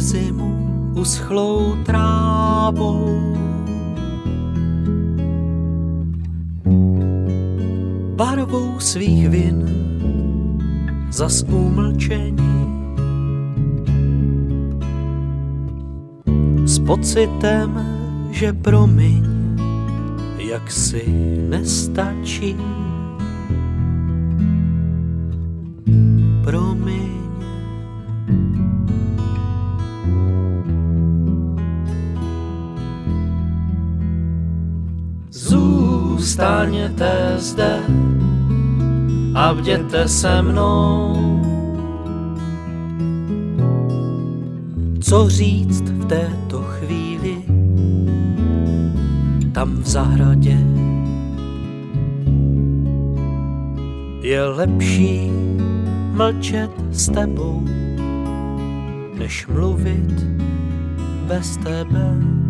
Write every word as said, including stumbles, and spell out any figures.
zimu uschlou trávou. Barvou svých vin zas umlčení, s pocitem, že promiň, jak si nestačí. Promiň. Zůstaňte zde a bděte se mnou. Co říct v této chvíli, tam v zahradě? Je lepší mlčet s tebou, než mluvit bez tebe.